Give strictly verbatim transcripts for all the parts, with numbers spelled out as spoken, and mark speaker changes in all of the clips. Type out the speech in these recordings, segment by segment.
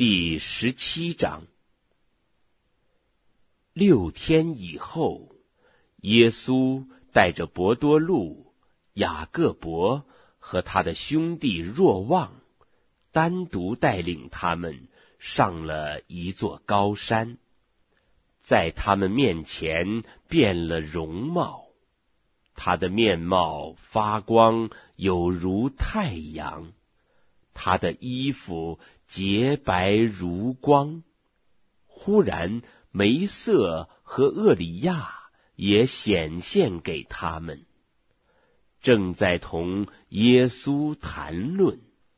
Speaker 1: 第十七章。六天以后，耶稣带着伯多禄、雅各伯和他的兄弟若望，单独带领他们上了一座高山，在他们面前变了容貌，他的面貌发光，有如太阳，他的衣服洁白如光。忽然梅瑟和厄里亚也显现给他们，正在同耶稣谈论。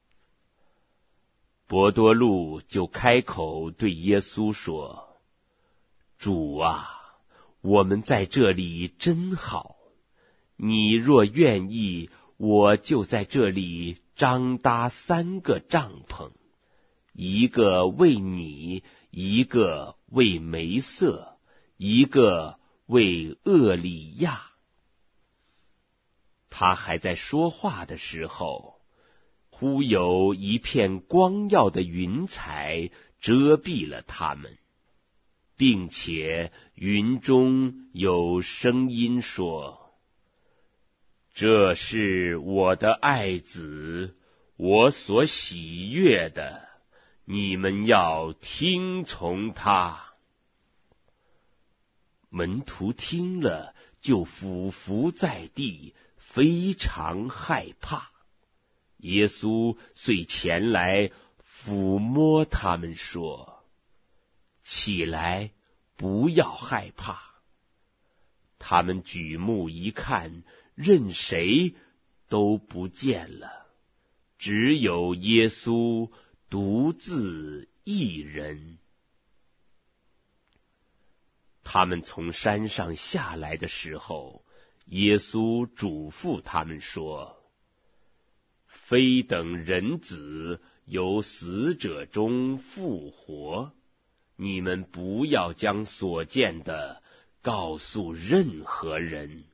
Speaker 1: 伯多禄就开口对耶稣说：主啊，我们在这里真好，你若愿意，我就在这里张搭三个帐篷，一个为你，一个为梅瑟，一个为厄里亚。他还在说话的时候，忽有一片光耀的云彩遮蔽了他们，并且云中有声音说：这是我的爱子，我所喜悦的，你们要听从他。门徒听了，就俯伏在地，非常害怕。耶稣遂前来抚摸他们说：起来，不要害怕。他们举目一看，任谁都不见了，只有耶稣独自一人。他们从山上下来的时候，耶稣嘱咐他们说：非等人子由死者中复活，你们不要将所见的告诉任何人。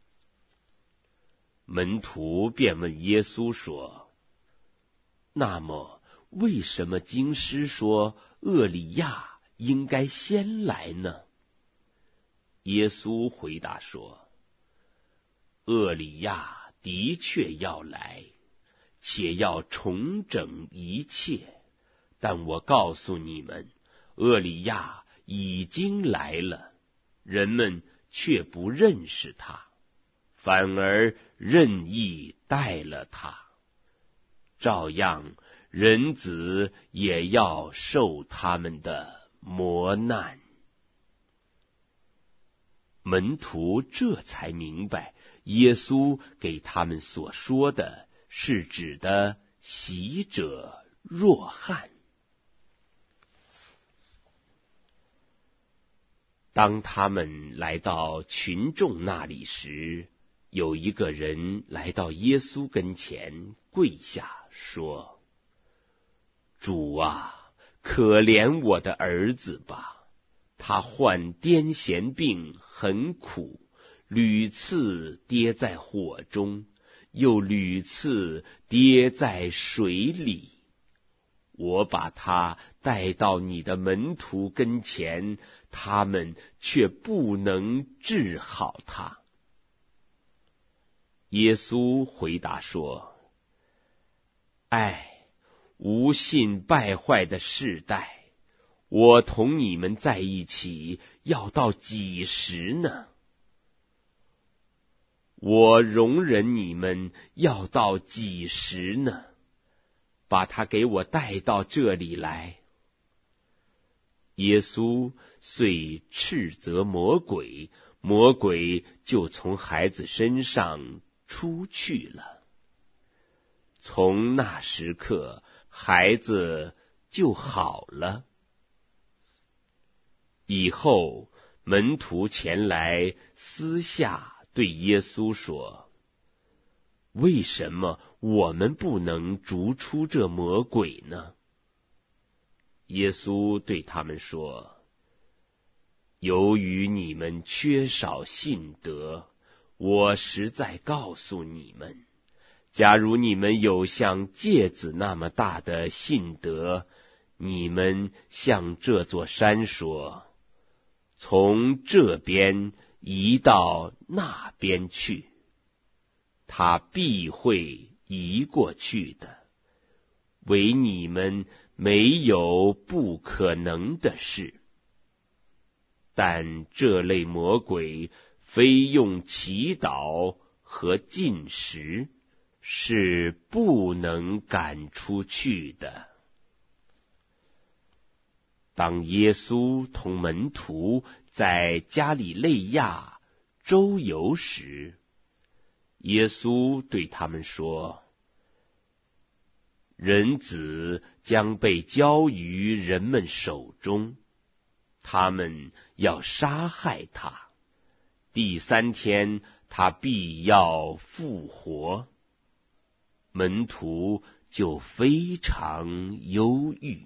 Speaker 1: 门徒便问耶稣说：那么为什么经师说厄里亚应该先来呢？耶稣回答说：厄里亚的确要来，且要重整一切，但我告诉你们，厄里亚已经来了，人们却不认识他，反而任意待了他。照样，人子也要受他们的磨难。门徒这才明白，耶稣给他们所说的是指的洗者若翰。当他们来到群众那里时，有一个人来到耶稣跟前，跪下说：主啊，可怜我的儿子吧，他患癫痫病，很苦，屡次跌在火中，又屡次跌在水里。我把他带到你的门徒跟前，他们却不能治好他。耶稣回答说：唉，无信败坏的世代，我同你们在一起要到几时呢？我容忍你们要到几时呢？把他给我带到这里来。耶稣遂斥责魔鬼，魔鬼就从孩子身上出去了。从那时刻，孩子就好了。以后，门徒前来私下对耶稣说：为什么我们不能逐出这魔鬼呢？耶稣对他们说：由于你们缺少信德，我实在告诉你们，假如你们有像芥子那么大的信德， 你们向这座山说，从这边移到那边去，它必会移过去的，为你们没有不可能的事。但这类魔鬼非用祈祷和禁食是不能赶出去的。当耶稣同门徒在加里肋亚周游时，耶稣对他们说，人子将被交于人们手中，他们要杀害他，第三天他必要复活。门徒就非常忧郁。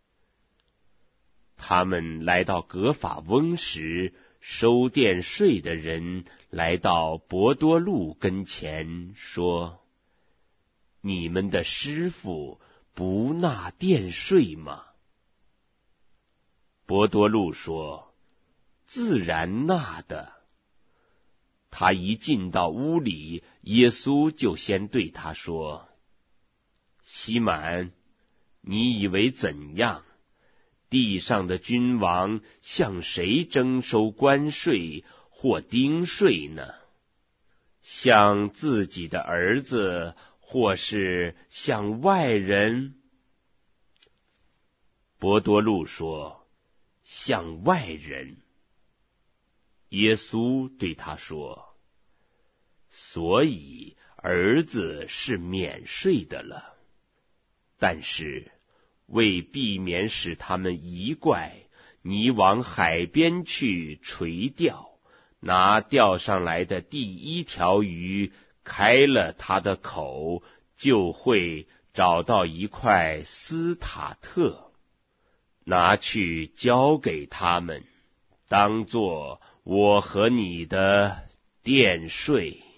Speaker 1: 他们来到革法翁时，收殿税的人来到伯多禄跟前说，你们的师傅不纳殿税吗？伯多禄说，自然纳的。他一进到屋里，耶稣就先对他说，西满，你以为怎样？地上的君王向谁征收关税或丁税呢？向自己的儿子，或是向外人？伯多禄说，向外人。耶稣对他说，所以儿子是免税的了。但是为避免使他们疑怪，你往海边去垂钓，拿钓上来的第一条鱼开了它的口，就会找到一块斯塔特，拿去交给他们，当作我和你的殿税。